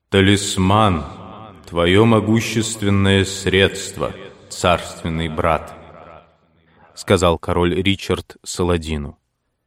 Талисман, твое могущественное средство, царственный брат, — сказал король Ричард Саладину.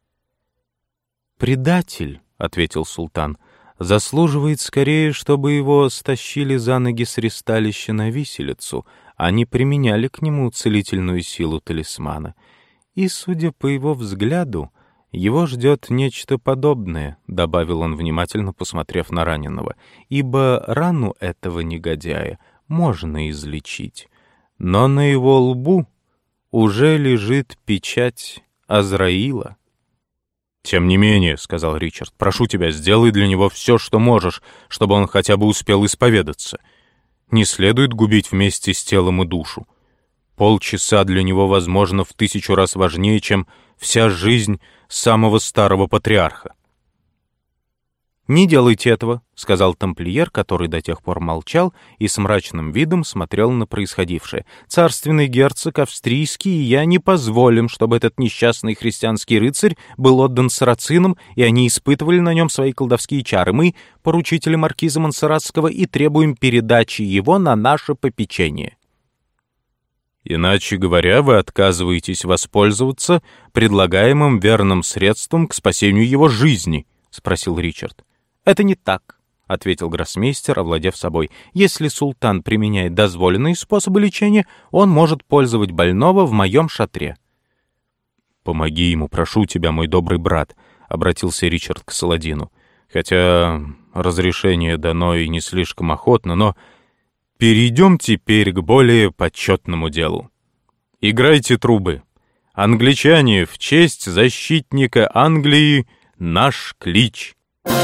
«Предатель, — ответил султан, — заслуживает скорее, чтобы его стащили за ноги с ристалища на виселицу, а не применяли к нему целительную силу талисмана. И, судя по его взгляду, его ждет нечто подобное, — добавил он, внимательно посмотрев на раненого, — ибо рану этого негодяя можно излечить, но на его лбу уже лежит печать Азраила». «Тем не менее, — сказал Ричард, — прошу тебя, сделай для него все, что можешь, чтобы он хотя бы успел исповедаться. Не следует губить вместе с телом и душу. Полчаса для него, возможно, в 1000 раз важнее, чем вся жизнь самого старого патриарха». «Не делайте этого, — сказал тамплиер, который до тех пор молчал и с мрачным видом смотрел на происходившее. Царственный герцог австрийский и я не позволим, чтобы этот несчастный христианский рыцарь был отдан сарацинам, и они испытывали на нем свои колдовские чары. Мы, поручители маркиза Монсерратского, и требуем передачи его на наше попечение». «Иначе говоря, вы отказываетесь воспользоваться предлагаемым верным средством к спасению его жизни?» — спросил Ричард. «Это не так», — ответил гроссмейстер, овладев собой. «Если султан применяет дозволенные способы лечения, он может пользовать больного в моем шатре». «Помоги ему, прошу тебя, мой добрый брат», — обратился Ричард к Саладину. «Хотя разрешение дано и не слишком охотно, но перейдем теперь к более почетному делу. Играйте трубы. Англичане, в честь защитника Англии, наш клич».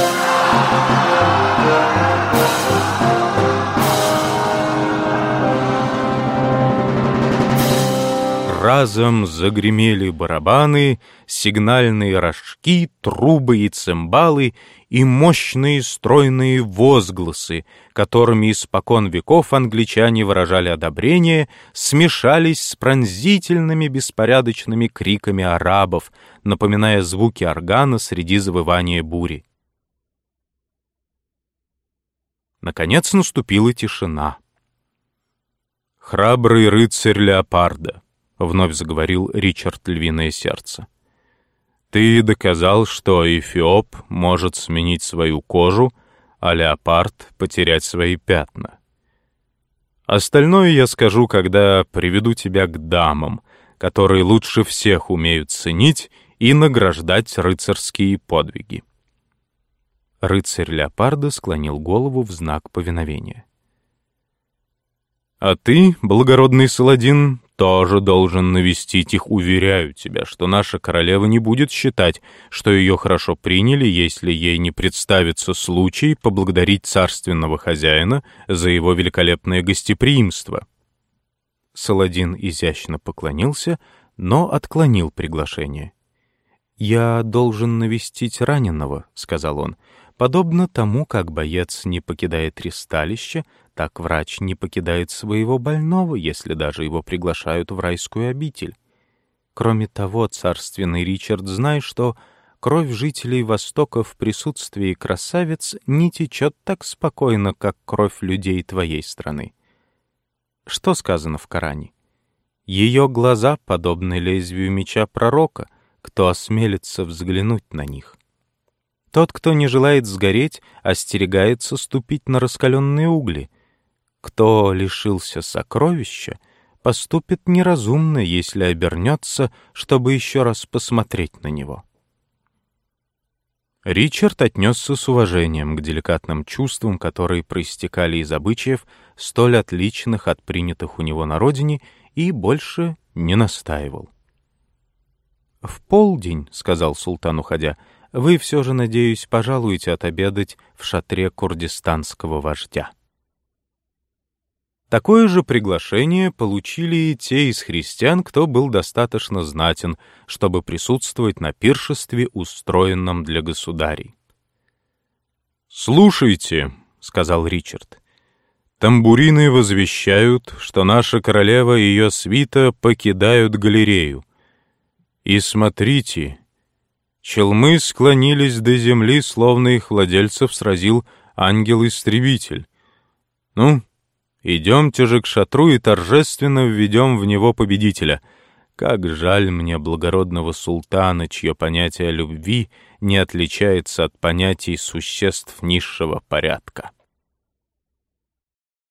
Разом загремели барабаны, сигнальные рожки, трубы и цимбалы и мощные стройные возгласы, которыми испокон веков англичане выражали одобрение, смешались с пронзительными беспорядочными криками арабов, напоминая звуки органа среди завывания бури. Наконец наступила тишина. «Храбрый рыцарь Леопарда», — вновь заговорил Ричард Львиное Сердце, — «ты доказал, что эфиоп может сменить свою кожу, а леопард — потерять свои пятна. Остальное я скажу, когда приведу тебя к дамам, которые лучше всех умеют ценить и награждать рыцарские подвиги». Рыцарь Леопарда склонил голову в знак повиновения. «А ты, благородный Саладин, тоже должен навестить их. Уверяю тебя, что наша королева не будет считать, что ее хорошо приняли, если ей не представится случай поблагодарить царственного хозяина за его великолепное гостеприимство». Саладин изящно поклонился, но отклонил приглашение. «Я должен навестить раненого», — сказал он. «Подобно тому, как боец не покидает ристалище, так врач не покидает своего больного, если даже его приглашают в райскую обитель. Кроме того, царственный Ричард, знай, что кровь жителей Востока в присутствии красавиц не течет так спокойно, как кровь людей твоей страны. Что сказано в Коране? Ее глаза подобны лезвию меча пророка, кто осмелится взглянуть на них. Тот, кто не желает сгореть, остерегается ступить на раскаленные угли. Кто лишился сокровища, поступит неразумно, если обернется, чтобы еще раз посмотреть на него». Ричард отнесся с уважением к деликатным чувствам, которые проистекали из обычаев, столь отличных от принятых у него на родине, и больше не настаивал. «В полдень, — сказал султан, уходя, — вы все же, надеюсь, пожалуете отобедать в шатре курдистанского вождя». Такое же приглашение получили и те из христиан, кто был достаточно знатен, чтобы присутствовать на пиршестве, устроенном для государей. «Слушайте, — сказал Ричард, — тамбурины возвещают, что наша королева и ее свита покидают галерею. И смотрите, челмы склонились до земли, словно их владельцев сразил ангел-истребитель. Ну, идемте же к шатру и торжественно введем в него победителя. Как жаль мне благородного султана, чье понятие о любви не отличается от понятий существ низшего порядка».